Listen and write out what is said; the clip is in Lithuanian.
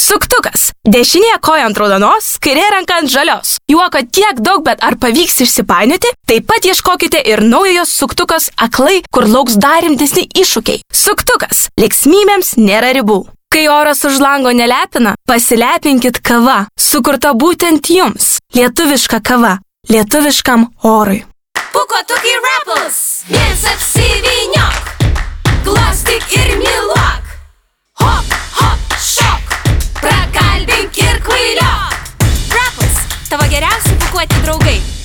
Suktukas. Dešinė koja ant raudonos, kairė ranka ant žalios. Juoko tiek daug, bet ar pavyks išsipainioti? Taip pat ieškokite ir naujojo suktukas aklai, kur lauks dar rimtesni iššūkiai. Suktukas. Linksmybėms nėra ribų. Kai oras už lango nelepina, pasilepinkit kava, sukurta būtent jums. Lietuviška kava. Lietuviškam orui. Pūkuotukai Rapples. Viens apsivyniok. Glostyk ir myluok. Hop, hop, šok. Prakalbink ir kvailiok. Rapples, tavo geriausi pūkuoti draugai.